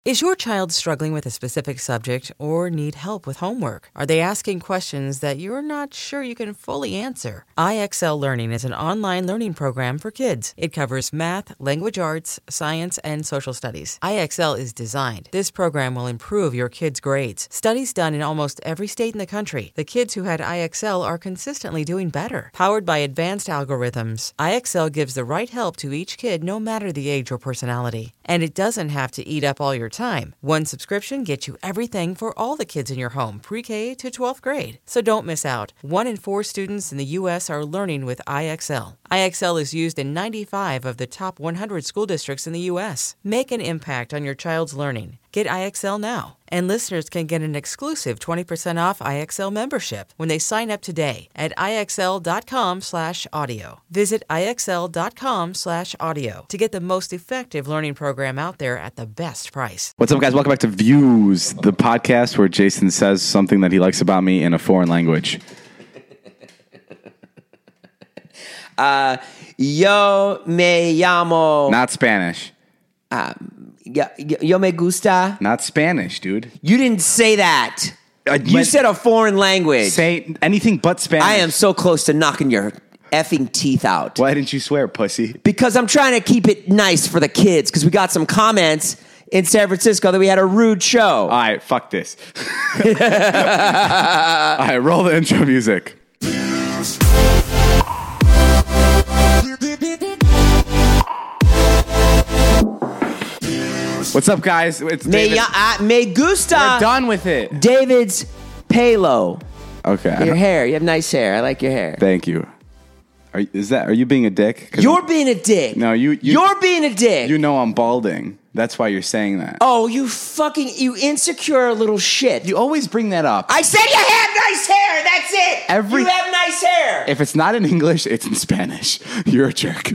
Is your child struggling with a specific subject or need help with homework? Are they asking questions that you're not sure you can fully answer? IXL Learning is an online learning program for kids. It covers math, language arts, science, and social studies. IXL is designed. This program will improve your kids' grades. Studies done in almost every state in the country. The kids who had IXL are consistently doing better. Powered by advanced algorithms, IXL gives the right help to each kid no matter the age or personality. And it doesn't have to eat up all your time. One subscription gets you everything for all the kids in your home, pre-K to 12th grade. So don't miss out. 1 in 4 students in the U.S. are learning with IXL. IXL is used in 95 of the top 100 school districts in the U.S. Make an impact on your child's learning. Get IXL now. And listeners can get an exclusive 20% off IXL membership when they sign up today at IXL.com/audio. Visit IXL.com/audio to get the most effective learning program out there at the best price. What's up, guys? Welcome back to Views, the podcast where Jason says something that he likes about me in a foreign language. Yo me llamo. Not Spanish. Yo me gusta. Not Spanish, dude. You didn't say that. You said a foreign language. Say anything but Spanish. I am so close to knocking your effing teeth out. Why didn't you swear, pussy? Because I'm trying to keep it nice for the kids, because we got some comments in San Francisco that we had a rude show. All right, fuck this. All right, roll the intro music. What's up, guys? It's David. Me gusta. We're done with it. David's palo. Okay. Your hair. You have nice hair. I like your hair. Thank you. Are you being a dick? You're being a dick. No, you're being a dick. You know I'm balding. That's why you're saying that. Oh, you insecure little shit. You always bring that up. I said you have nice hair. That's it. You have nice hair. If it's not in English, it's in Spanish. You're a jerk.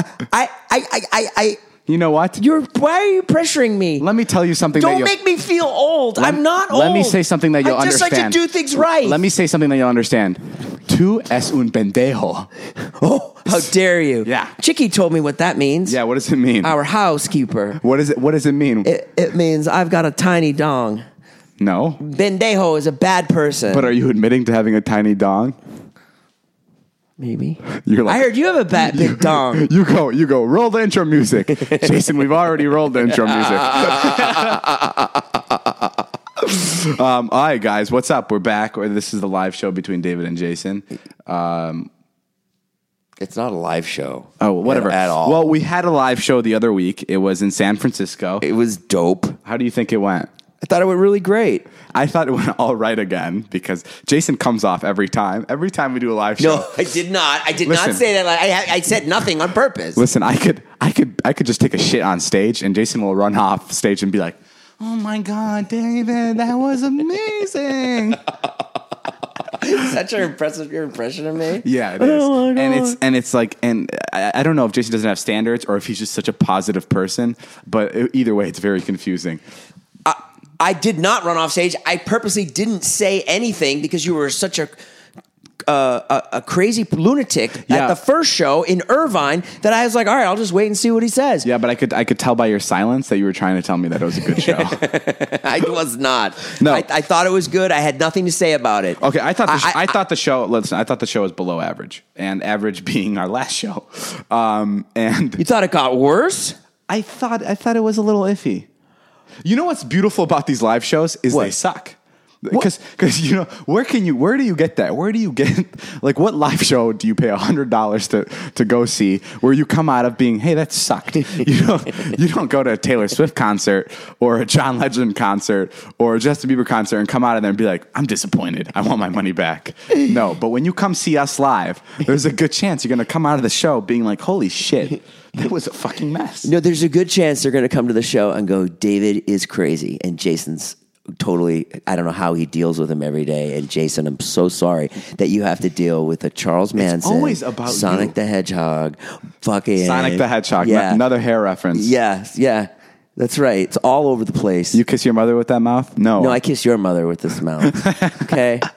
You know what? Why are you pressuring me? Let me tell you something. Don't make me feel old. I'm not old. Let me say something that you'll understand. I just like to do things right. Let me say something that you'll understand. Tú es un pendejo. Oh, how dare you? Yeah. Chicky told me what that means. Yeah, what does it mean? Our housekeeper. What does it mean? It means I've got a tiny dong. No. Pendejo is a bad person. But are you admitting to having a tiny dong? Maybe. I heard you have a big dong. You go. Roll the intro music. Jason, we've already rolled the intro music. All right, guys, what's up? We're back. This is the live show between David and Jason. It's not a live show. Oh, whatever. At all. Well, we had a live show the other week. It was in San Francisco. It was dope. How do you think it went? I thought it went really great. I thought it went all right again because Jason comes off every time. Every time we do a live show. No, I did not. I did not say that. I said nothing on purpose. Listen, I could just take a shit on stage, and Jason will run off stage and be like, "Oh my God, David, that was amazing." Is that your impression of me? Yeah, it is. Oh, and it's like, and I don't know if Jason doesn't have standards or if he's just such a positive person, but either way, it's very confusing. I did not run off stage. I purposely didn't say anything because you were such a crazy lunatic at the first show in Irvine that I was like, all right, I'll just wait and see what he says. Yeah, but I could tell by your silence that you were trying to tell me that it was a good show. I was not. No, I thought it was good. I had nothing to say about it. Okay, I thought the show was below average, and average being our last show. And you thought it got worse? I thought it was a little iffy. You know what's beautiful about these live shows is they suck. Because where do you get that? Where do you get like what live show do you pay $100 to go see where you come out of being, hey, that sucked? You don't go to a Taylor Swift concert or a John Legend concert or a Justin Bieber concert and come out of there and be like, I'm disappointed. I want my money back. No, but when you come see us live, there's a good chance you're going to come out of the show being like, holy shit. That was a fucking mess. No, there's a good chance they're going to come to the show and go, David is crazy. And Jason's totally, I don't know how he deals with him every day. And Jason, I'm so sorry that you have to deal with a Charles Manson. It's always about Sonic the Hedgehog. Fucking Sonic the Hedgehog. Yeah. Another hair reference. Yeah. That's right. It's all over the place. You kiss your mother with that mouth? No. No, I kiss your mother with this mouth. Okay?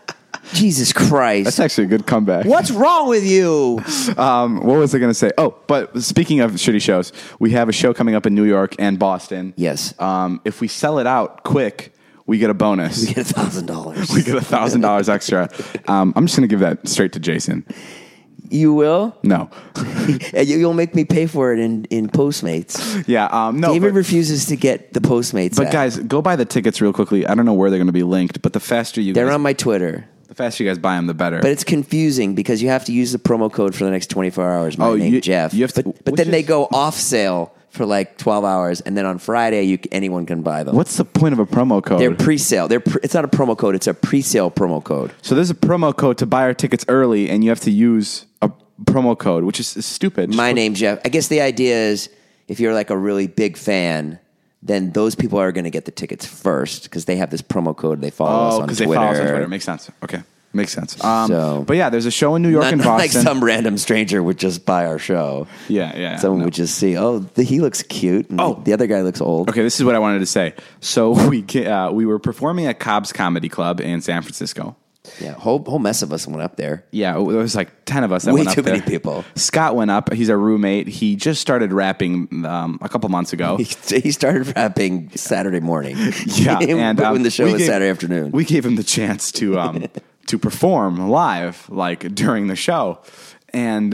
Jesus Christ. That's actually a good comeback. What's wrong with you? What was I going to say? Oh, but speaking of shitty shows, we have a show coming up in New York and Boston. Yes. If we sell it out quick, we get a bonus. We get $1,000. We get $1,000 extra. I'm just going to give that straight to Jason. You will? No. You'll make me pay for it in Postmates. Yeah. No. David refuses to get the Postmates. But guys, go buy the tickets real quickly. I don't know where they're going to be linked, but the faster you they're guys, on my Twitter. the faster you guys buy them, the better. But it's confusing because you have to use the promo code for the next 24 hours. My name, Jeff. You have to, but then they go off sale for like 12 hours, and then on Friday, anyone can buy them. What's the point of a promo code? They're pre-sale. It's not a promo code. It's a pre-sale promo code. So there's a promo code to buy our tickets early, and you have to use a promo code, which is stupid. My name, Jeff. I guess the idea is if you're like a really big fan, then those people are going to get the tickets first because they have this promo code. They follow us on Twitter. Because they follow us on Twitter. Makes sense. Okay. Makes sense. But yeah, there's a show in New York and Boston. Like some random stranger would just buy our show. Yeah. Someone would just see, he looks cute. And the other guy looks old. Okay, this is what I wanted to say. So we were performing at Cobb's Comedy Club in San Francisco. Yeah, whole mess of us went up there. Yeah, there was like 10 of us that Way went up too there. many people. Scott went up. He's our roommate. He just started rapping a couple months ago. He started rapping Saturday morning. Yeah, and when the show was Saturday afternoon. We gave him the chance to to perform live, like during the show. And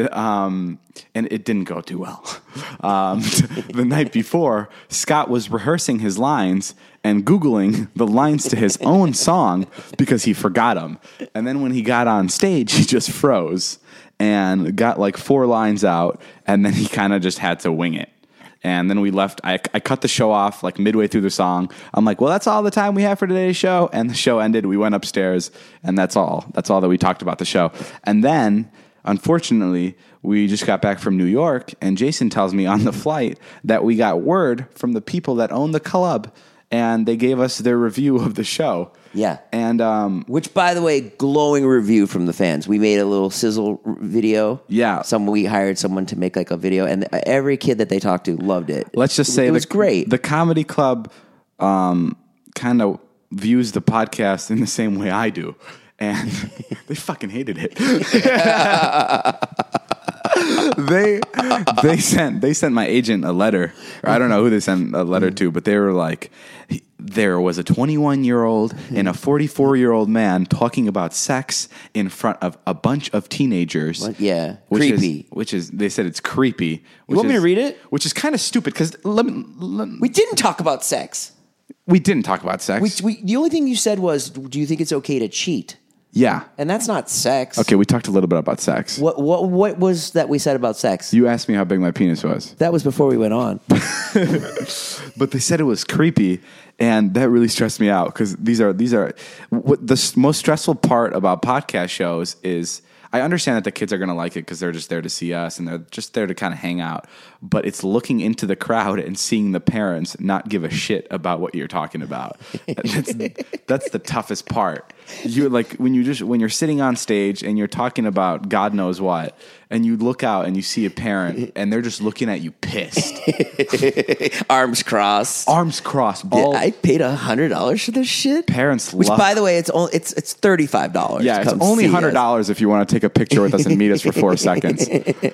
it didn't go too well. The night before, Scott was rehearsing his lines and Googling the lines to his own song because he forgot them. And then when he got on stage, he just froze and got like 4 lines out, and then he kind of just had to wing it. And then we left. I cut the show off like midway through the song. I'm like, well, that's all the time we have for today's show. And the show ended. We went upstairs, and that's all. That's all that we talked about the show. And then, unfortunately, we just got back from New York, and Jason tells me on the flight that we got word from the people that own the club, and they gave us their review of the show. Yeah. And which, by the way, glowing review from the fans. We made a little sizzle video. Yeah. We hired someone to make like a video, and every kid that they talked to loved it. Let's just say it was great. The comedy club kind of views the podcast in the same way I do, and they fucking hated it. They sent my agent a letter. Or I don't know who they sent a letter to, but they were like, there was a 21-year-old and a 44-year-old man talking about sex in front of a bunch of teenagers. What? Yeah, creepy. They said it's creepy. You want me to read it? Which is kind of stupid because we didn't talk about sex. We didn't talk about sex. The only thing you said was, do you think it's okay to cheat? Yeah. And that's not sex. Okay, we talked a little bit about sex. What was that we said about sex? You asked me how big my penis was. That was before we went on. But they said it was creepy, and that really stressed me out because these are what the most stressful part about podcast shows is. I understand that the kids are going to like it because they're just there to see us and they're just there to kind of hang out. But it's looking into the crowd and seeing the parents not give a shit about what you're talking about. That's the toughest part. You like when you're sitting on stage and you're talking about God knows what, and you look out and you see a parent and they're just looking at you pissed, arms crossed. I paid $100 for this shit. Parents, which by the way, it's $35. Yeah, it's only $100 if you want to take a picture with us and meet us for 4 seconds.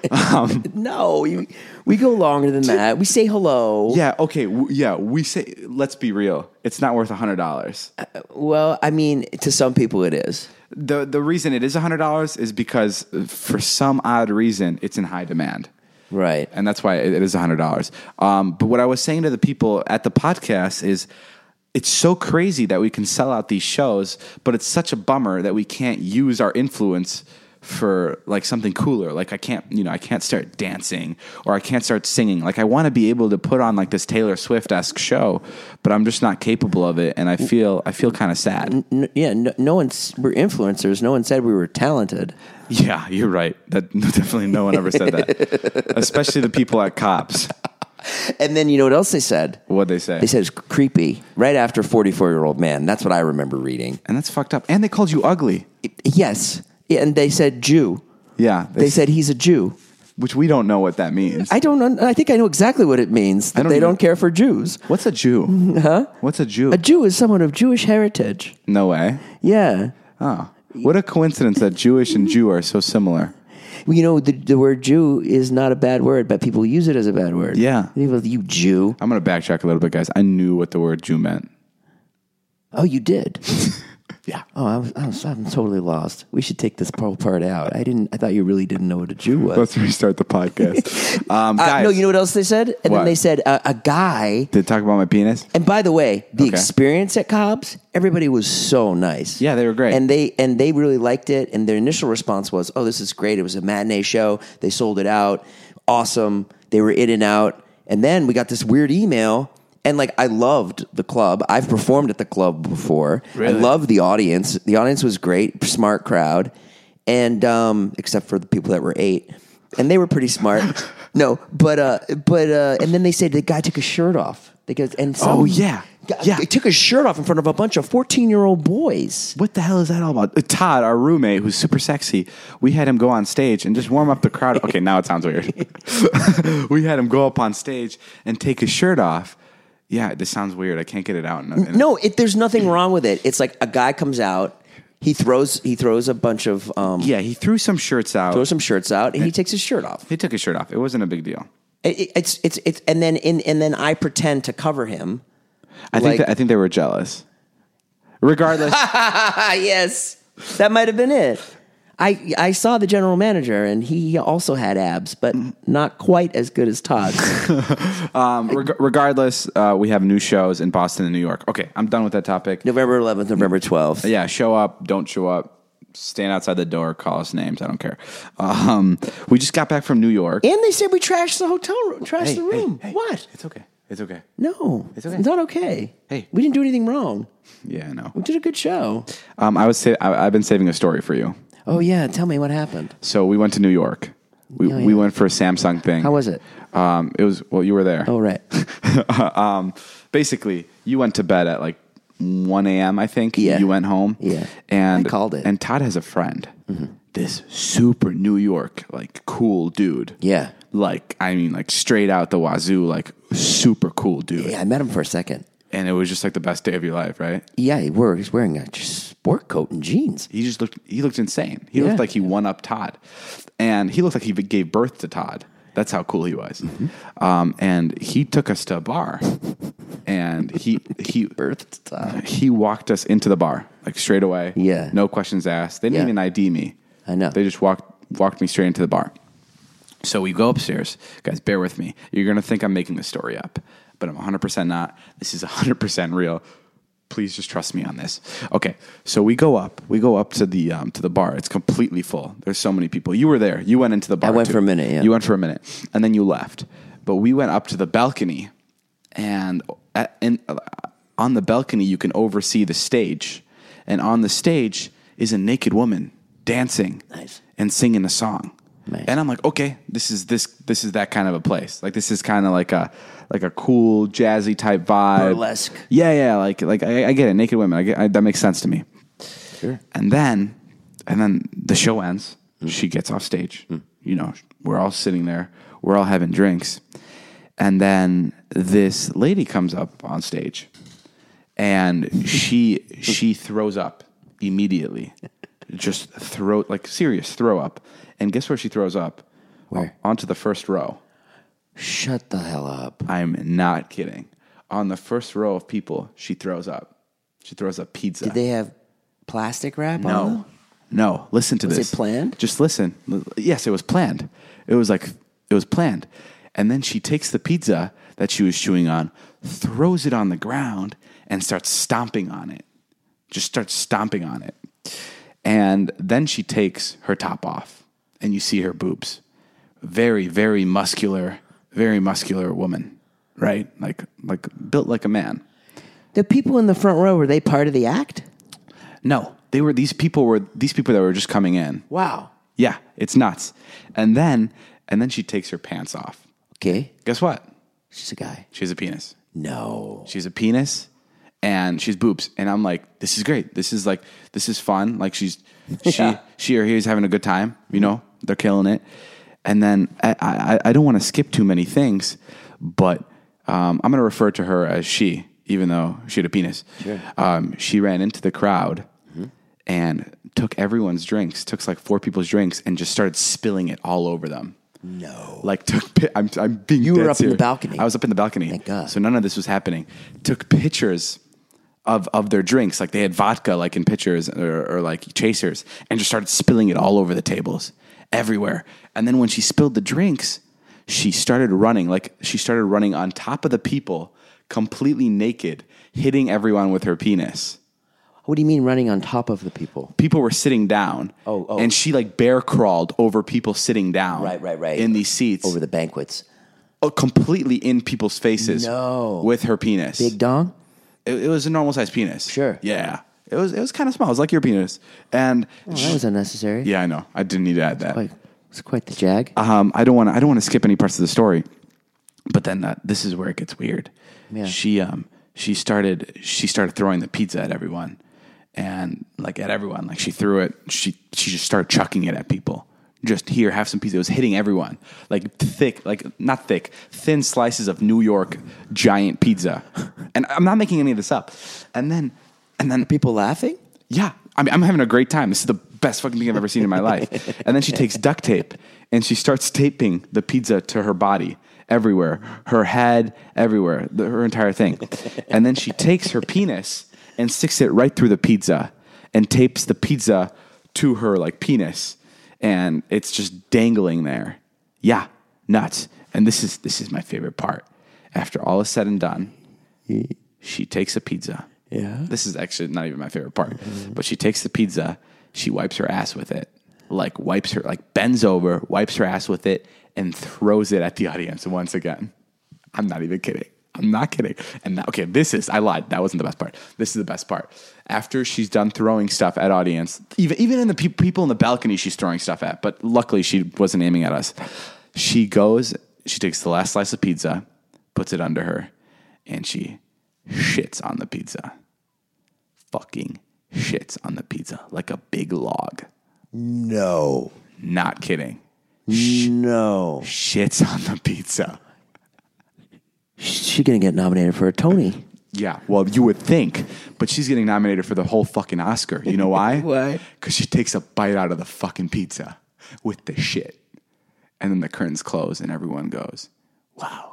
No, we go longer than that. We say hello. Yeah, okay. We say, let's be real. It's not worth $100. Well, I mean, to some people it is. The reason it is $100 is because for some odd reason, it's in high demand. Right. And that's why it is $100. But what I was saying to the people at the podcast is it's so crazy that we can sell out these shows, but it's such a bummer that we can't use our influence for like something cooler. Like I can't start dancing or I can't start singing. Like I want to be able to put on like this Taylor Swift-esque show, but I'm just not capable of it. And I feel kind of sad. We're influencers. No one said we were talented. Yeah, you're right. That definitely no one ever said that, especially the people at Cops. And then you know what else they said? What'd they say? They said it's creepy right after 44-year-old man. That's what I remember reading. And that's fucked up. And they called you ugly. Yes. Yeah, and they said Jew. Yeah. They said he's a Jew. Which we don't know what that means. I don't know. I think I know exactly what it means. That they don't care for Jews. What's a Jew? Huh? What's a Jew? A Jew is someone of Jewish heritage. No way. Yeah. Oh. What a coincidence that Jewish and Jew are so similar. You know, the word Jew is not a bad word, but people use it as a bad word. Yeah. People, you Jew. I'm going to backtrack a little bit, guys. I knew what the word Jew meant. Oh, you did? Yeah. Oh, I'm totally lost. We should take this part out. I thought you really didn't know what a Jew was. Let's restart the podcast. Guys, No, you know what else they said? And What? then they said a guy. Did they talk about my penis? And by the way, the Okay. experience at Cobb's, everybody was so nice. Yeah, they were great. And they really liked it. And their initial response was, "Oh, this is great. It was a matinee show. They sold it out. Awesome. They were in and out." And then we got this weird email. And like, I loved the club. I've performed at the club before. Really? I loved the audience. The audience was great, smart crowd, and except for the people that were 8, and they were pretty smart. No, but and then they said the guy took his shirt off. Oh, yeah. Yeah. He took his shirt off in front of a bunch of 14-year-old boys. What the hell is that all about? Todd, our roommate, who's super sexy, we had him go on stage and just warm up the crowd. Okay, now it sounds weird. We had him go up on stage and take his shirt off. Yeah, this sounds weird. I can't get it out. No, there's nothing wrong with it. It's like a guy comes out, he throws a bunch of Yeah, he threw some shirts out. and he takes his shirt off. He took his shirt off. It wasn't a big deal. It's and then I pretend to cover him. I think they were jealous. Regardless, Yes, that might have been it. I saw the general manager, and he also had abs, but not quite as good as Todd's. regardless, we have new shows in Boston and New York. Okay, I'm done with that topic. November 11th, November 12th. Yeah, show up, don't show up, stand outside the door, call us names. I don't care. We just got back from New York. And they said we trashed the hotel room, trashed the room. Hey, What? It's okay. It's okay. No, It's okay. It's not okay. Hey. We didn't do anything wrong. Yeah, I know. We did a good show. I've been saving a story for you. Oh yeah, tell me what happened. So we went to New York. We went for a Samsung thing. How was it? It was, well, you were there. Oh right. Basically, you went to bed at like 1 a.m., I think. Yeah. You went home. Yeah. And I called it. And Todd has a friend. This super New York, like, cool dude. Yeah. Like, I mean, like, straight out the wazoo, like, super cool dude. Yeah, I met him for a second. And it was just like the best day of your life, right? Yeah, he's wearing a sport coat and jeans. He looked insane. He Yeah. looked like he won up Todd. And he looked like he gave birth to Todd. That's how cool he was. And he took us to a bar. And he Birthed Todd. he walked us into the bar, like, straight away. Yeah. No questions asked. They didn't Yeah. even ID me. I know. They just walked me straight into the bar. So we go upstairs. Guys, bear with me. You're going to think I'm making this story up, but I'm 100% not. This is 100% real. Please just trust me on this. Okay, so we go up to the bar. It's completely full. There's so many people. You were there. You went into the bar. I went too. for a minute, yeah. You went for a minute, and then you left. But we went up to the balcony, and on the balcony you can oversee the stage, and on the stage is a naked woman dancing Nice. and singing a song. Nice. And I'm like, okay, this is that kind of a place. Like, this is kind of like a cool jazzy type vibe. Burlesque. Yeah. Like I get it. Naked women. That makes sense to me. Sure. And then the show ends. She gets off stage. You know, we're all sitting there. We're all having drinks. And then this lady comes up on stage, and she throws up immediately. Just serious throw up. And guess where she throws up? Where? Onto the first row. Shut the hell up. I'm not kidding. On the first row of people, she throws up. She throws up pizza. Did they have plastic wrap on them? No. Listen to Was this. it planned? Just listen. Yes, it was planned. It was planned. And then she takes the pizza that she was chewing on, throws it on the ground, and starts stomping on it. Just starts stomping on it. And then she takes her top off, and you see her boobs. Very, very muscular woman, right? Like built like a man. The people in the front row, were they part of the act? No, these people that were just coming in. Wow. Yeah, it's nuts. And then she takes her pants off. Okay. Guess what? She's a guy. She has a penis. No. She's a penis, and she's boobs. And I'm like, this is great. This is fun. Like, she or he is having a good time. You know, they're killing it. And then I don't want to skip too many things, but I'm going to refer to her as she, even though she had a penis. Sure. She ran into the crowd, and took everyone's drinks, took like 4 people's drinks, and just started spilling it all over them. No. Like I'm being You dead were up in the serious. balcony. I was up in the balcony. Thank God. So none of this was happening. Took pictures of their drinks, like they had vodka like in pitchers or like chasers, and just started spilling it all over the tables, everywhere. And then when she spilled the drinks, she started running on top of the people, completely naked, hitting everyone with her penis. What do you mean running on top of the people? People were sitting down. Oh. And she like bear crawled over people sitting down. Right. In these seats. Over the banquets. Completely in people's faces. No. With her penis. Big dong? It was a normal sized penis. Sure. Yeah. It was kind of small. It was like your penis. And That was unnecessary. yeah, I know. I didn't need to add that. It's quite the jag. I don't want to skip any parts of the story. But then this is where it gets weird. Yeah. She started throwing the pizza at everyone. And like at everyone, like she threw it. She just started chucking it at people. Just here, have some pizza. It was hitting everyone. Like thin slices of New York giant pizza. And I'm not making any of this up. And then People laughing? yeah, I mean, I'm having a great time. This is the best fucking thing I've ever seen in my life. And then she takes duct tape and she starts taping the pizza to her body everywhere, her head everywhere, her entire thing. And then she takes her penis and sticks it right through the pizza and tapes the pizza to her like penis, and it's just dangling there. Yeah, nuts. And this is my favorite part. After all is said and done, she takes a pizza. Yeah. This is actually not even my favorite part. But she takes the pizza, she wipes her ass with it. Bends over, wipes her ass with it, and throws it at the audience once again. I'm not even kidding. I'm not kidding. And I lied. That wasn't the best part. This is the best part. After she's done throwing stuff at audience, even in the people in the balcony, she's throwing stuff at, but luckily she wasn't aiming at us. She takes the last slice of pizza, puts it under her, and she shits on the pizza. Fucking shits on the pizza like a big log. No. Not kidding. No. Shits on the pizza. She's going to get nominated for a Tony. Yeah, well, you would think, but she's getting nominated for the whole fucking Oscar. You know why? Why? Because she takes a bite out of the fucking pizza with the shit. And then the curtains close and everyone goes, wow.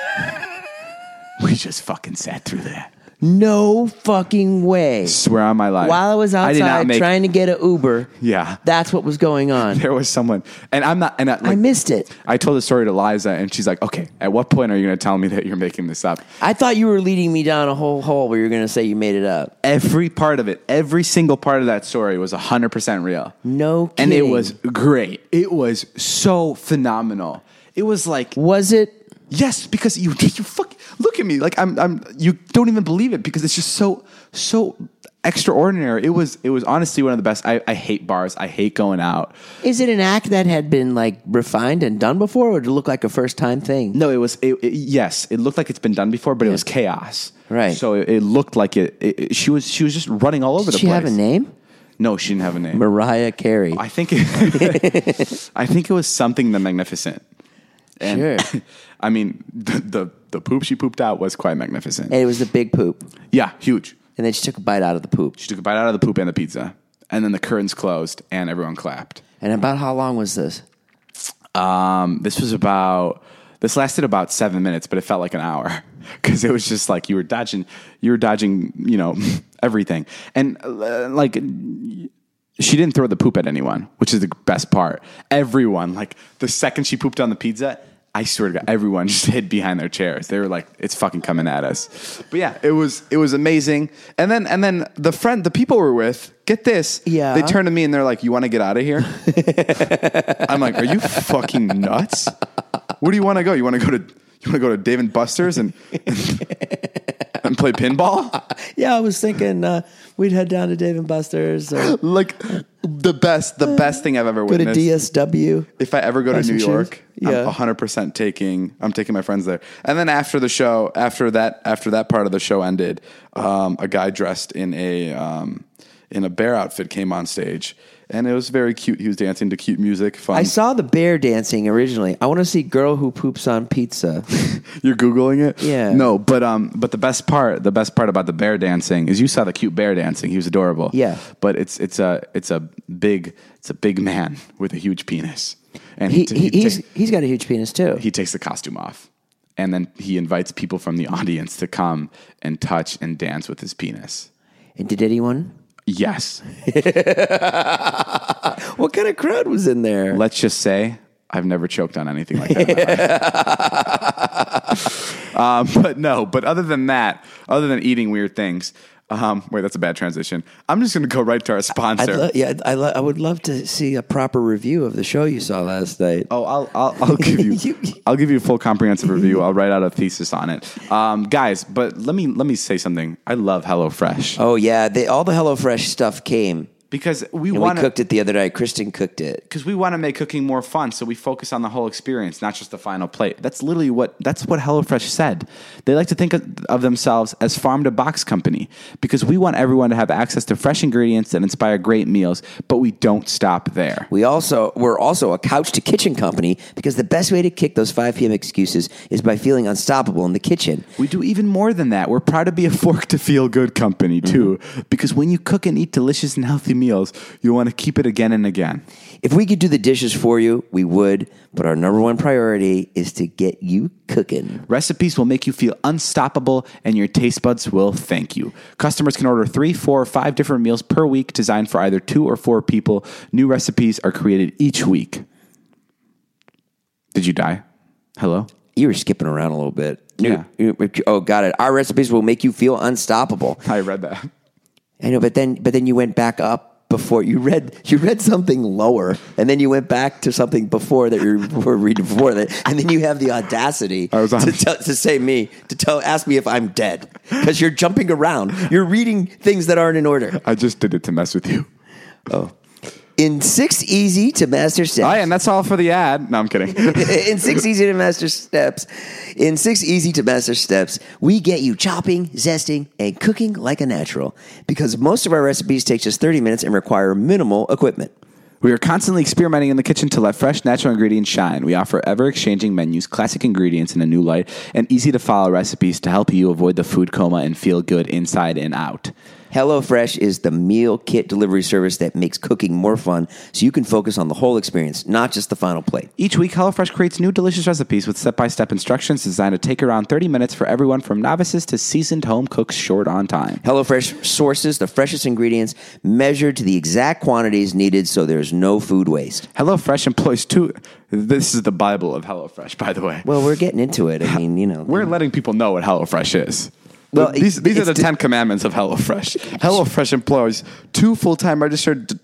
We just fucking sat through that. No fucking way. Swear on my life. While I was outside trying to get an Uber, yeah, that's what was going on. There was someone, and I'm not, and I missed it. I told the story to Liza, and she's like, "Okay, at what point are you going to tell me that you're making this up?" I thought you were leading me down a whole hole where you're going to say you made it up. Every part of it, every single part of that story was 100% real. No kidding. And it was great. It was so phenomenal. It was like, was it? Yes, because you fucking look at me like I'm. You don't even believe it because it's just so extraordinary. It was honestly one of the best. I hate bars. I hate going out. Is it an act that had been like refined and done before, or did it look like a first time thing? No, it was. Yes, it looked like it's been done before, but it was chaos. Right. So it looked like it. She was just running all over the place. Did she have a name? No, she didn't have a name. Mariah Carey. I think it was something the Magnificent. And, sure. I mean, the poop she pooped out was quite magnificent. And it was the big poop. Yeah, huge. And then she took a bite out of the poop. She took a bite out of the poop and the pizza. And then the curtains closed and everyone clapped. And about how long was this? This lasted about 7 minutes, but it felt like an hour. Because it was just like you were dodging, everything. And she didn't throw the poop at anyone, which is the best part. Everyone, like the second she pooped on the pizza, I swear to God, everyone just hid behind their chairs. They were like, "It's fucking coming at us." But yeah, it was amazing. And then the people we're with, get this, yeah, they turn to me and they're like, "You want to get out of here?" I'm like, "Are you fucking nuts? Where do you want to go? You want to go to Dave and Buster's and play pinball?" Yeah, I was thinking we'd head down to Dave and Buster's. Like the best thing I've ever witnessed. Go to DSW. If I ever go to New York, yeah. I'm 100% taking my friends there. And then after the show, after that part of the show ended, a guy dressed in in a bear outfit came on stage, and it was very cute. He was dancing to cute music, fun. I saw the bear dancing originally. I want to see girl who poops on pizza. You're Googling it? Yeah. No, but the best part about the bear dancing is you saw the cute bear dancing. He was adorable. Yeah. But it's a big man with a huge penis, and he's got a huge penis too. he takes the costume off, and then he invites people from the audience to come and touch and dance with his penis. And did anyone? Yes. What kind of crowd was in there? Let's just say I've never choked on anything like that in my life. But other than that, other than eating weird things, wait, that's a bad transition. I'm just going to go right to our sponsor. I would love to see a proper review of the show you saw last night. Oh, I'll give you I'll give you a full comprehensive review. I'll write out a thesis on it, guys. But let me say something. I love HelloFresh. Oh yeah, all the HelloFresh stuff came. Because we cooked it the other night. Kristen cooked it. Because we want to make cooking more fun, so we focus on the whole experience, not just the final plate. That's literally what HelloFresh said. They like to think of themselves as farm to box company, because we want everyone to have access to fresh ingredients that inspire great meals, but we don't stop there. We're also a couch to kitchen company, because the best way to kick those 5 p.m. excuses is by feeling unstoppable in the kitchen. We do even more than that. We're proud to be a fork to feel good company too, because when you cook and eat delicious and healthy meals, you want to keep it again and again. If we could do the dishes for you, we would, but our number one priority is to get you cooking. Recipes will make you feel unstoppable, and your taste buds will thank you. Customers can order 3, 4, or 5 different meals per week designed for either 2 or 4 people. New recipes are created each week. Did you die? Hello? You were skipping around a little bit. Yeah. Oh, got it. Our recipes will make you feel unstoppable. I read that. I know, but then you went back up before you read something lower, and then you went back to something before that you were reading before that, and then you have the audacity to ask me if I'm dead, because you're jumping around. You're reading things that aren't in order. I just did it to mess with you. Oh. In 6 easy to master steps. And that's all for the ad. No, I'm kidding. In 6 easy to master steps. In 6 easy to master steps, we get you chopping, zesting, and cooking like a natural. Because most of our recipes take just 30 minutes and require minimal equipment. We are constantly experimenting in the kitchen to let fresh, natural ingredients shine. We offer ever-exchanging menus, classic ingredients in a new light, and easy-to-follow recipes to help you avoid the food coma and feel good inside and out. HelloFresh is the meal kit delivery service that makes cooking more fun, so you can focus on the whole experience, not just the final plate. Each week, HelloFresh creates new delicious recipes with step-by-step instructions designed to take around 30 minutes for everyone from novices to seasoned home cooks short on time. HelloFresh sources the freshest ingredients measured to the exact quantities needed, so there's no food waste. HelloFresh employs this is the Bible of HelloFresh, by the way. Well, we're getting into it. I mean, We're letting people know what HelloFresh is. Well, these are the 10 commandments of HelloFresh. HelloFresh employs 2 full-time registered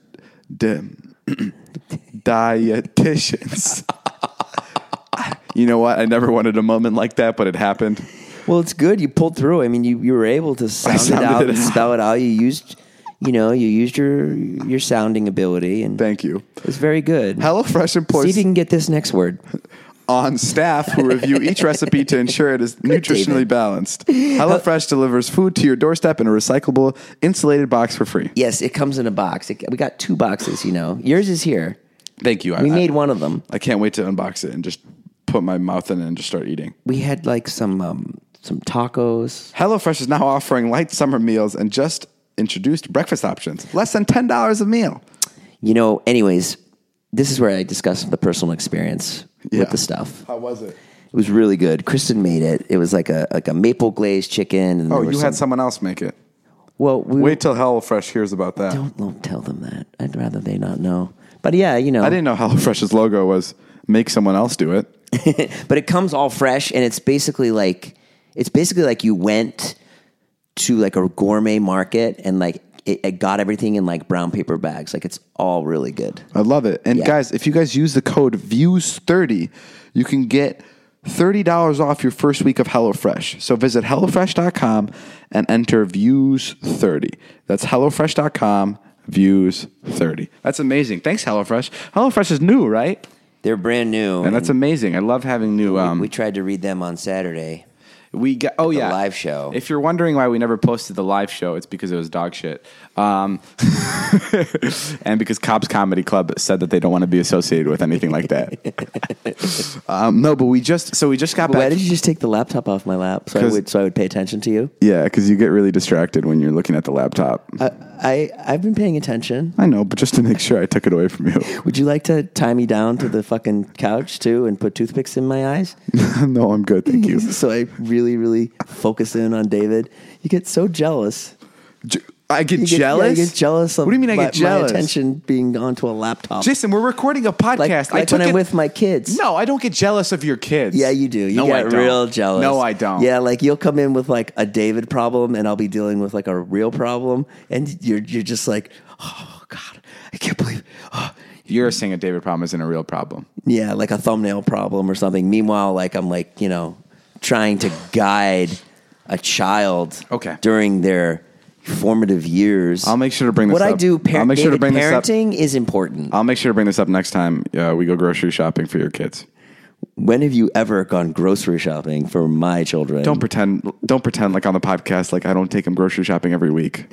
dietitians. You know what? I never wanted a moment like that, but it happened. Well, it's good. You pulled through. I mean, you were able to sound it out and spell it out. You used your sounding ability, and thank you. It was very good. HelloFresh employs. See if you can get this next word. On staff who review each recipe to ensure it is nutritionally balanced. HelloFresh delivers food to your doorstep in a recyclable, insulated box for free. Yes, it comes in a box. We got 2 boxes, Yours is here. Thank you. We made one of them. I can't wait to unbox it and just put my mouth in it and just start eating. We had like some tacos. HelloFresh is now offering light summer meals and just introduced breakfast options. Less than $10 a meal. Anyways, this is where I discuss the personal experience with the stuff. How was it? It was really good. Kristen made it. It was like a maple glazed chicken. And you had someone else make it. Well, wait till HelloFresh hears about that. Don't tell them that. I'd rather they not know. But yeah, I didn't know HelloFresh's logo was make someone else do it. But it comes all fresh, and it's basically like you went to like a gourmet market and like it got everything in like brown paper bags. Like it's all really good. I love it. And guys, if you guys use the code VIEWS30, you can get $30 off your first week of HelloFresh. So visit HelloFresh.com and enter VIEWS30. That's HelloFresh.com, VIEWS30. That's amazing. Thanks, HelloFresh. HelloFresh is new, right? They're brand new. And that's amazing. I love having new... We tried to read them on Saturday. We got live show. If you're wondering why we never posted the live show, it's because it was dog shit, and because Cobb's Comedy Club said that they don't want to be associated with anything like that. No, but we just got back. Why did you just take the laptop off my lap so I would pay attention to you? Yeah, because you get really distracted when you're looking at the laptop. I've been paying attention. I know, but just to make sure I took it away from you. Would you like to tie me down to the fucking couch too and put toothpicks in my eyes? No, I'm good, thank you. So I really, really focus in on David. You get so jealous. I get jealous? You get jealous of what do you mean I get jealous? My attention being onto a laptop. Jason, we're recording a podcast. Like when I'm with my kids. No, I don't get jealous of your kids. Yeah, you do. You get real jealous. No, I don't. Yeah, like you'll come in with like a David problem and I'll be dealing with like a real problem. And you're just like, oh, God, I can't believe You're saying a David problem isn't a real problem. Yeah, like a thumbnail problem or something. Meanwhile, like I'm like, trying to guide a child during their formative years. I'll make sure to bring this up. What I do, I'll make sure to bring parenting is important. I'll make sure to bring this up next time we go grocery shopping for your kids. When have you ever gone grocery shopping for my children? Don't pretend like on the podcast like I don't take them grocery shopping every week.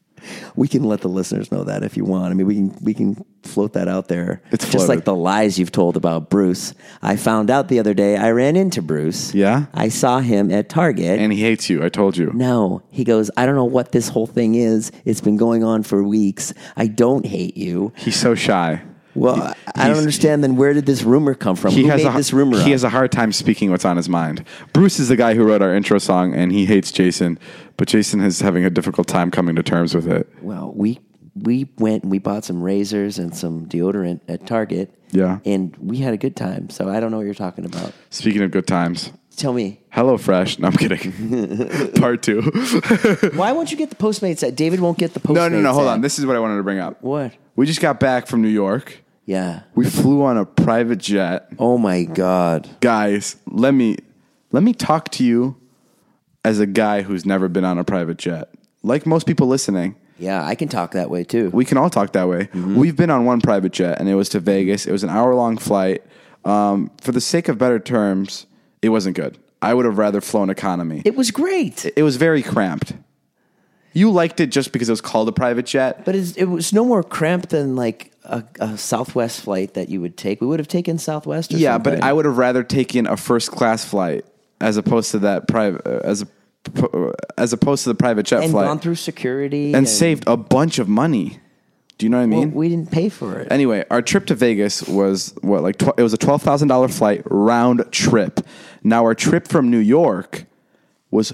We can let the listeners know that if you want. I mean, we can float that out there. It's just floated. like the lies you've told about Bruce. I found out the other day I ran into Bruce. Yeah? I saw him at Target. And he hates you, I told you. No. He goes, I don't know what this whole thing is. It's been going on for weeks. I don't hate you. He's so shy. Well, I don't understand. Then where did this rumor come from? Who made this rumor up? He has a hard time speaking what's on his mind. Bruce is the guy who wrote our intro song, and he hates Jason. But Jason is having a difficult time coming to terms with it. Well, we went and we bought some razors and some deodorant at Target. Yeah. And we had a good time. So I don't know what you're talking about. Speaking of good times. Tell me. HelloFresh. No, I'm kidding. Part 2. Why won't you get the Postmates set? David won't get the Postmates No. Hold on. This is what I wanted to bring up. What? We just got back from New York. Yeah. We flew on a private jet. Oh my God. Guys, let me talk to you as a guy who's never been on a private jet. Like most people listening. Yeah, I can talk that way too. We can all talk that way. Mm-hmm. We've been on one private jet and it was to Vegas. It was an hour-long flight. For the sake of better terms, it wasn't good. I would have rather flown economy. It was great. It was very cramped. You liked it just because it was called a private jet? But it was no more cramped than like a Southwest flight that you would take. We would have taken Southwest or something. But I would have rather taken a first-class flight as opposed to that private as opposed to the private jet flight. And gone through security. And saved a bunch of money. Do you know what I mean? Well, we didn't pay for it. Anyway, our trip to Vegas was it was a $12,000 flight round trip. Now our trip from New York was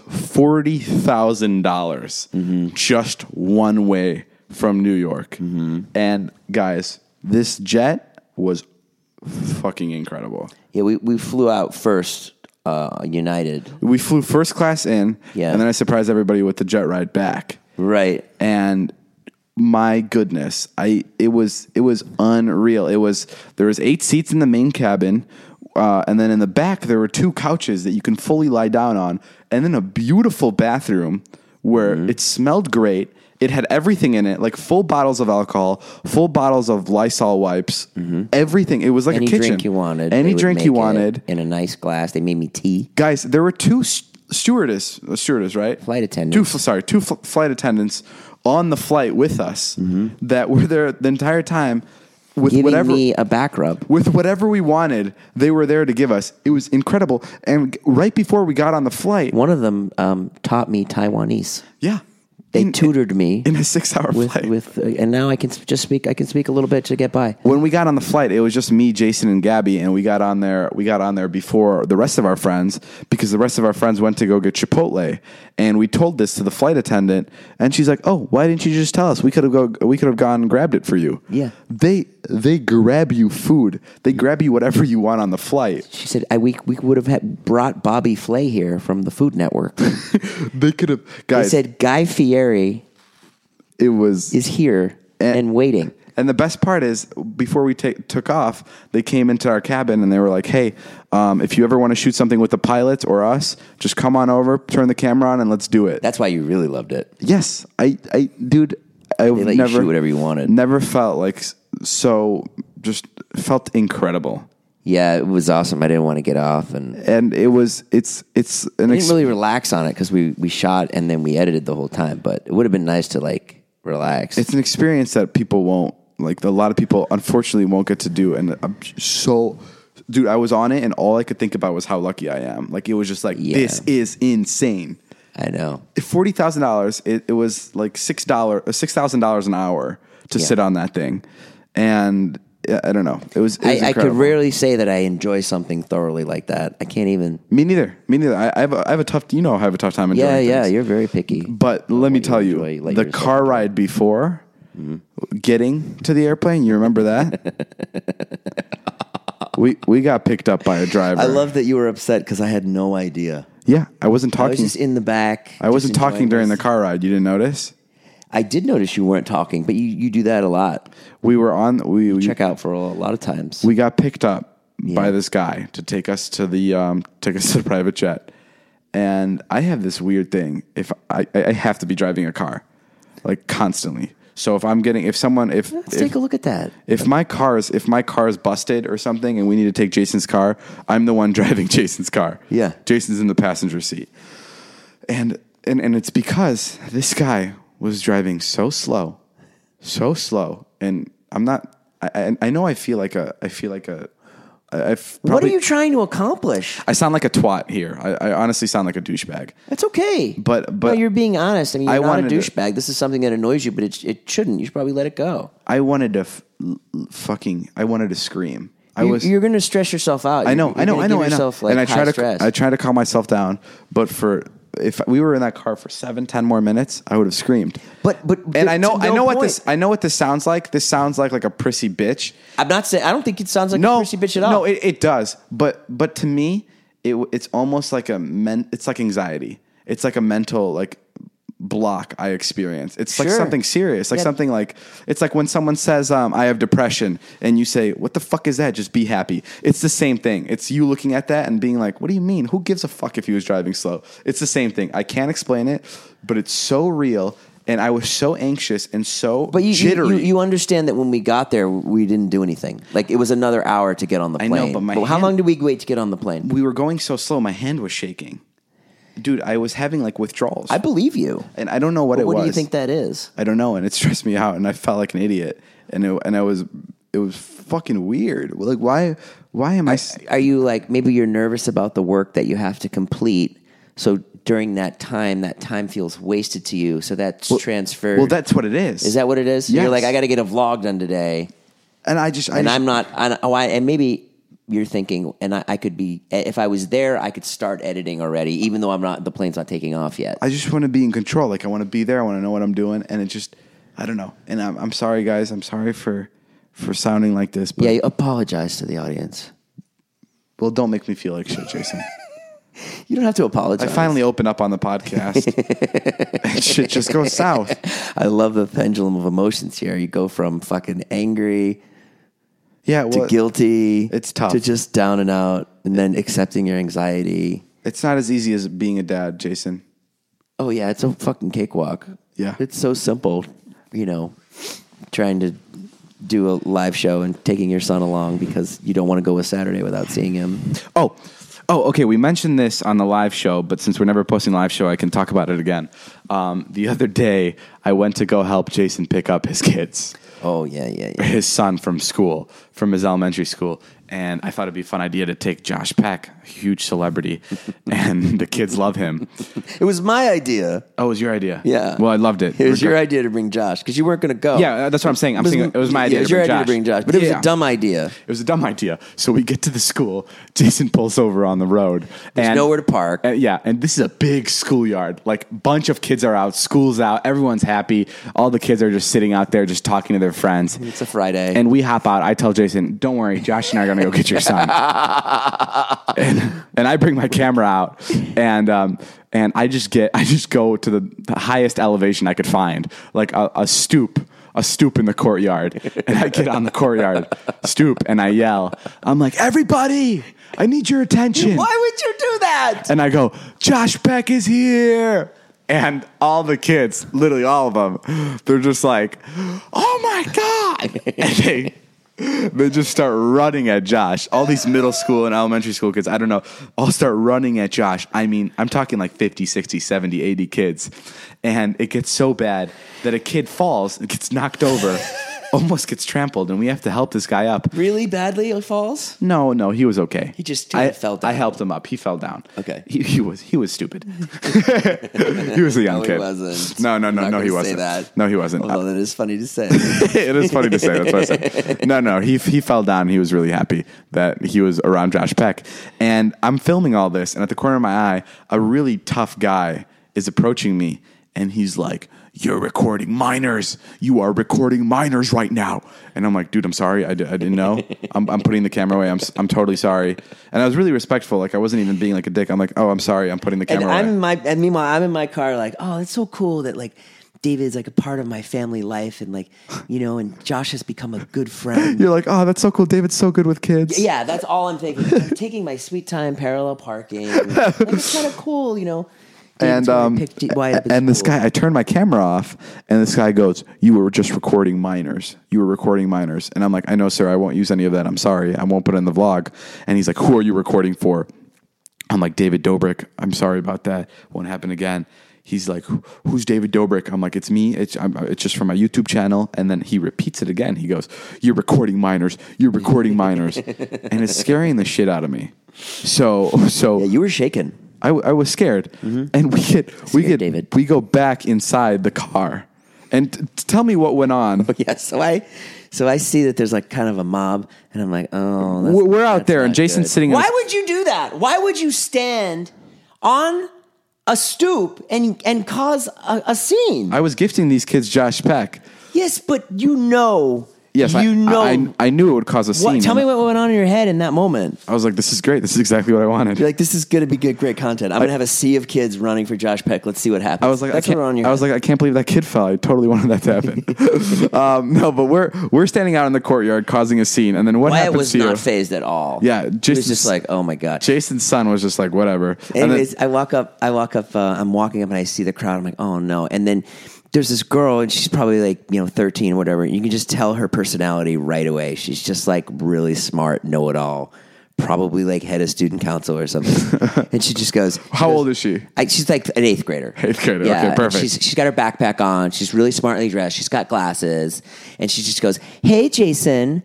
$40,000 just one way from New York. Mm-hmm. And guys, this jet was fucking incredible. Yeah, we flew out first, United. We flew first class in, and then I surprised everybody with the jet ride back. Right. And my goodness, it was unreal. There was 8 seats in the main cabin. And then in the back, there were 2 couches that you can fully lie down on. And then a beautiful bathroom where it smelled great. It had everything in it, like full bottles of alcohol, full bottles of Lysol wipes, everything. It was like a kitchen. Any drink you wanted. Any drink you wanted. In a nice glass. They made me tea. Guys, there were 2 stewardess, right? Flight attendants. 2 flight attendants on the flight with us that were there the entire time. Giving me a back rub. With whatever we wanted, they were there to give us. It was incredible. And right before we got on the flight... One of them taught me Taiwanese. Yeah. They tutored me in a 6-hour flight. And now I can speak a little bit to get by. When we got on the flight, it was just me, Jason, and Gabby, and we got on there before the rest of our friends because the rest of our friends went to go get Chipotle. And we told this to the flight attendant, and she's like, "Oh, why didn't you just tell us? We could have gone and grabbed it for you." Yeah. They grab you food. They grab you whatever you want on the flight. She said, we would have brought Bobby Flay here from the Food Network. They could have, guys. They said Guy Fieri is here and waiting. And the best part is, before we took off, they came into our cabin and they were like, "Hey, if you ever want to shoot something with the pilot or us, just come on over, turn the camera on, and let's do it." That's why you really loved it. Yes, dude, they let you shoot whatever you wanted. Never felt like so. Just felt incredible. Yeah, it was awesome. I didn't want to get off, and it's I didn't really relax on it because we shot and then we edited the whole time. But it would have been nice to like relax. It's an experience that people won't like. A lot of people unfortunately won't get to do, and I'm so. Dude, I was on it, and all I could think about was how lucky I am. Like, it was just like, this is insane. I know. $40,000. It was like $6,000 an hour to sit on that thing, and I don't know. It was I could rarely say that I enjoy something thoroughly like that. I can't even. Me neither. I have a tough. You know, I have a tough time enjoying. Yeah, things. you're very picky. But let me tell you, the car ride before getting to the airplane. You remember that? We got picked up by a driver. I love that you were upset because I had no idea. Yeah, I wasn't talking. I was just in the back. I wasn't talking during the car ride. You didn't notice? I did notice you weren't talking, but you do that a lot. We were on. We check out for a lot of times. We got picked up by this guy to take us to the private jet, and I have this weird thing. If I have to be driving a car, like constantly. So if let's take a look at that. If my car is busted or something, and we need to take Jason's car, I'm the one driving Jason's car. Yeah, Jason's in the passenger seat, and it's because this guy was driving so slow, and I'm not. I know I feel like a. What are you trying to accomplish? I sound like a twat here. I honestly sound like a douchebag. That's okay. But no, you're being honest. I mean, you're not a douchebag. This is something that annoys you, but it shouldn't. You should probably let it go. I wanted to I wanted to scream. You're going to stress yourself out. I know. Like, and I try to calm myself down. But if we were in that car for 7-10 more minutes, I would have screamed. But I know what this sounds like. This sounds like a prissy bitch. I'm not saying. I don't think it sounds like a prissy bitch at all. No, it does. But to me, it's almost like it's like anxiety. It's like a mental block I experience. It's like something serious, something like, it's like when someone says, I have depression, and you say, what the fuck is that? Just be happy. It's the same thing. It's you looking at that and being like, what do you mean? Who gives a fuck if he was driving slow? It's the same thing. I can't explain it, but it's so real. And I was so anxious and so jittery. You understand that when we got there, we didn't do anything. Like, it was another hour to get on the plane. I know, but how long did we wait to get on the plane? We were going so slow, my hand was shaking. Dude, I was having withdrawals. I believe you. And I don't know what it was. What do you think that is? I don't know. And it stressed me out, and I felt like an idiot. And it was fucking weird. Like, why am I? Are you maybe you're nervous about the work that you have to complete? So during that time feels wasted to you. So that's transferred. Well, that's what it is. Is that what it is? Yes. You're like, I got to get a vlog done today. And I'm not. And maybe you're thinking, and I could be, if I was there, I could start editing already, even though the plane's not taking off yet. I just want to be in control. Like, I want to be there. I want to know what I'm doing. And it just, I don't know. And I'm sorry, guys. I'm sorry for sounding like this. But yeah, apologize to the audience. Well, don't make me feel like shit, Jason. You don't have to apologize. I finally open up on the podcast. And shit just goes south. I love the pendulum of emotions here. You go from fucking angry to guilty. It's tough. To just down and out, and then accepting your anxiety. It's not as easy as being a dad, Jason. Oh, yeah, it's a fucking cakewalk. Yeah. It's so simple, trying to do a live show and taking your son along because you don't want to go a Saturday without seeing him. Oh, okay. We mentioned this on the live show, but since we're never posting a live show, I can talk about it again. The other day, I went to go help Jason pick up his kids. Oh, yeah. His son from his elementary school. And I thought it'd be a fun idea to take Josh Peck, a huge celebrity, and the kids love him. It was my idea. Oh, it was your idea? Yeah. Well, I loved it. It was your idea to bring Josh, because you weren't going to go. Yeah, that's what I'm saying. It was my idea to bring Josh. It was your idea to bring Josh, but it was a dumb idea. It was a dumb idea. So we get to the school. Jason pulls over on the road. There's nowhere to park. And this is a big schoolyard. Like, bunch of kids are out. School's out. Everyone's happy. All the kids are just sitting out there just talking to their friends. It's a Friday. And we hop out. I tell Jason, don't worry, Josh and I are going to go get your son. and I bring my camera out, and I just go to the highest elevation I could find, like a stoop in the courtyard, and I get on the courtyard stoop and I yell, I'm like, everybody, I need your attention. Why would you do that? And I go, Josh Peck is here. And all the kids, literally all of them, they're just like, oh my God. And They just start running at Josh. All these middle school and elementary school kids, I don't know, all start running at Josh. I mean, I'm talking like 50, 60, 70, 80 kids. And it gets so bad that a kid falls and gets knocked over, almost gets trampled, and we have to help this guy up. Really badly falls? No, he was okay. He just fell down. I helped him up. He fell down. Okay. He was stupid. He was a young kid. He wasn't. No, I'm not he gonna wasn't. Say that. No, he wasn't. Although that is funny to say. It is funny to say. That's what I said. No, he fell down. He was really happy that he was around Josh Peck. And I'm filming all this, and at the corner of my eye, a really tough guy is approaching me, and he's like, "You're recording minors. You are recording minors right now." And I'm like, "Dude, I'm sorry. I didn't know. I'm putting the camera away. I'm totally sorry." And I was really respectful. Like, I wasn't even being like a dick. I'm like, "Oh, I'm sorry. I'm putting the camera away." And meanwhile, I'm in my car like, "Oh, it's so cool that like David's like a part of my family life, and like, you know, and Josh has become a good friend." You're like, "Oh, that's so cool. David's so good with kids." Yeah, that's all I'm thinking. I'm taking my sweet time parallel parking. Like, it's kind of cool, you know. And this guy, I turned my camera off, and this guy goes, "You were just recording minors. You were recording minors." And I'm like, "I know, sir. I won't use any of that. I'm sorry. I won't put it in the vlog." And he's like, "Who are you recording for?" I'm like, "David Dobrik. I'm sorry about that. Won't happen again." He's like, "Who's David Dobrik?" I'm like, "It's me. It's just from my YouTube channel." And then he repeats it again. He goes, "You're recording minors. You're recording minors," and it's scaring the shit out of me. So yeah, you were shaken. I was scared, and we go back inside the car, and tell me what went on. Yeah, so I see that there's like kind of a mob, and I'm like, "Oh, we're out there," and Jason's sitting. Why would you do that? Why would you stand on a stoop and cause a scene? I was gifting these kids Josh Peck. Yes, but you know. Yes, I knew it would cause a scene. Tell me what went on in your head in that moment. I was like, "This is great. This is exactly what I wanted." You're like, "This is going to be great content. I'm going to have a sea of kids running for Josh Peck. Let's see what happens." I was like, "I can't believe that kid fell. I totally wanted that to happen." No, but we're standing out in the courthaard causing a scene, and then what happens? Wyatt was not fazed at all. Yeah, he was just like, "Oh my god." Jason's son was just like, "Whatever." Anyways, I walk up. I'm walking up, and I see the crowd. I'm like, "Oh no!" And then there's this girl, and she's probably like 13 or whatever. You can just tell her personality right away. She's just like really smart, know it all. Probably like head of student council or something. And she just goes, "How old is she?" She's like an 8th grader. 8th grader. Yeah, okay, perfect. She's got her backpack on. She's really smartly dressed. She's got glasses, and she just goes, "Hey, Jason,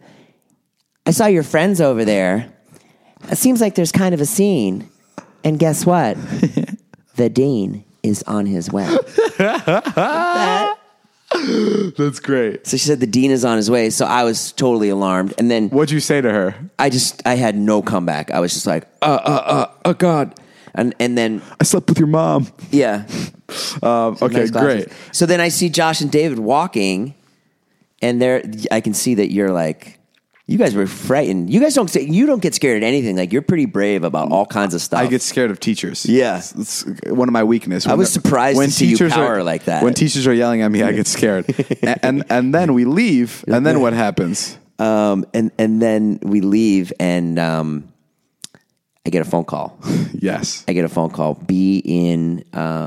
I saw your friends over there. It seems like there's kind of a scene. And guess what? The dean is on his way." That's great. So she said the dean is on his way. So I was totally alarmed. And then what'd you say to her? I had no comeback. I was just like, oh God. And then I slept with your mom. Yeah. Okay, nice great. So then I see Josh and David walking, and I can see that you're like, you guys were frightened. You don't get scared at anything. Like, you're pretty brave about all kinds of stuff. I get scared of teachers. Yeah. It's one of my weaknesses. I was surprised to see you power like that. When teachers are yelling at me, I get scared. and then we leave, and then what happens? And then we leave, and I get a phone call. Yes. I get a phone call. Be in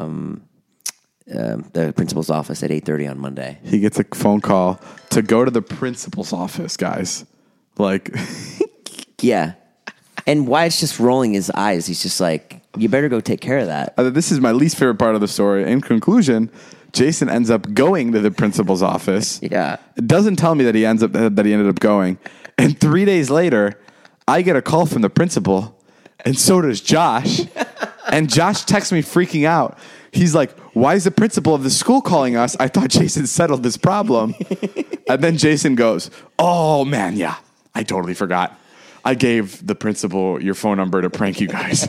the principal's office at 8:30 on Monday. He gets a phone call to go to the principal's office, guys. Like, yeah. And Wyatt's just rolling his eyes. He's just like, "You better go take care of that." This is my least favorite part of the story. In conclusion, Jason ends up going to the principal's office. Yeah. It doesn't tell me that he ended up going. And 3 days later, I get a call from the principal, and so does Josh. And Josh texts me freaking out. He's like, "Why is the principal of the school calling us? I thought Jason settled this problem." And then Jason goes, "Oh man, yeah. I totally forgot. I gave the principal your phone number to prank you guys."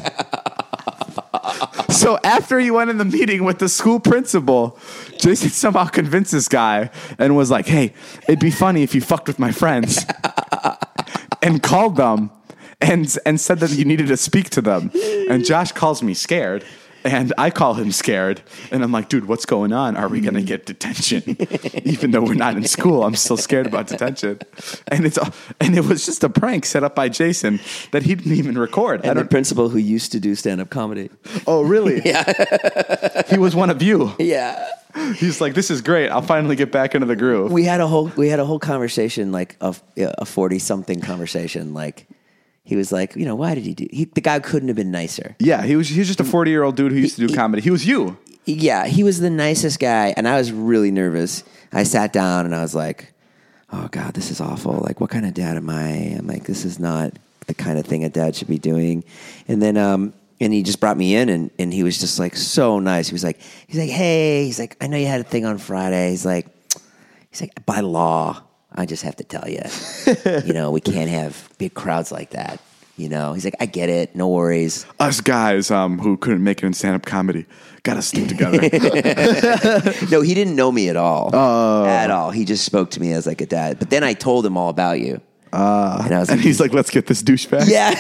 So after he went in the meeting with the school principal, Jason somehow convinced this guy and was like, "Hey, it'd be funny if you fucked with my friends," and called them and said that you needed to speak to them. And Josh calls me scared. And I call him scared, and I'm like, "Dude, what's going on? Are we going to get detention?" Even though we're not in school, I'm still scared about detention. And it was just a prank set up by Jason that he didn't even record. And the principal who used to do stand-up comedy. Oh, really? Yeah. He was one of you. Yeah. He's like, this is great. I'll finally get back into the groove. We had a whole conversation, like a 40-something conversation. Like he was like, why did he do? The guy couldn't have been nicer. Yeah, he was just a 40-year-old dude who used to do comedy. He was you. Yeah, he was the nicest guy, and I was really nervous. I sat down and I was like, oh God, this is awful. Like, what kind of dad am I? I'm like, this is not the kind of thing a dad should be doing. And then, and he just brought me in, and he was just like so nice. He's like, hey, he's like, I know you had a thing on Friday. He's like, by law, I just have to tell you, we can't have big crowds like that. He's like, I get it, no worries. Us guys who couldn't make it in stand-up comedy gotta stick together. No, he didn't know me at all. At all. He just spoke to me as like a dad. But then I told him all about you. And I was he's like, let's get this douchebag. Yeah.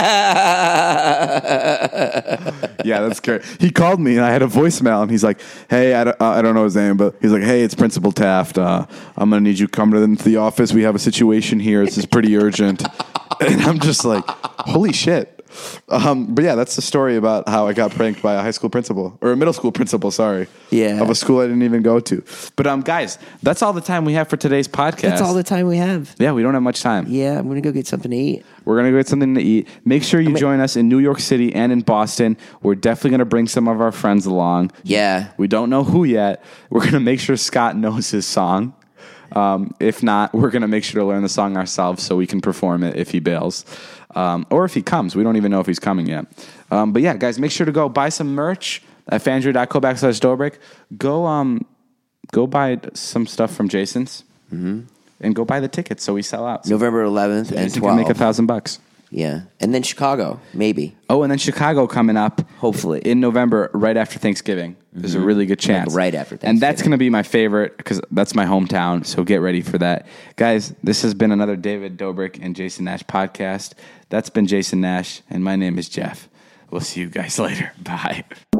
Yeah, that's great. He called me and I had a voicemail and he's like, hey, I don't know his name, but he's like, hey, it's Principal Taft. I'm going to need you to come into the office. We have a situation here. This is pretty urgent. And I'm just like, holy shit. But yeah, that's the story about how I got pranked by a high school principal or a middle school principal. Sorry, of a school I didn't even go to. But guys, that's all the time we have for today's podcast. That's all the time we have. Yeah, we don't have much time. Yeah, I'm gonna go get something to eat. We're gonna go get something to eat. Make sure you join us in New York City and in Boston. We're definitely gonna bring some of our friends along. Yeah, we don't know who yet. We're gonna make sure Scott knows his song. If not, we're going to make sure to learn the song ourselves so we can perform it if he bails. Or if he comes. We don't even know if he's coming yet. But yeah, guys, make sure to go buy some merch at fandrew.co/Dobrik. Go buy some stuff from Jason's. Mm-hmm. And go buy the tickets so we sell out. So November 11th and 12th. You can make $1,000. Yeah. And then Chicago, maybe. Oh, and then Chicago coming up. Hopefully. In November, right after Thanksgiving. There's a really good chance. Like right after Thanksgiving. And that's going to be my favorite because that's my hometown. So get ready for that. Guys, this has been another David Dobrik and Jason Nash podcast. That's been Jason Nash, and my name is Jeff. We'll see you guys later. Bye.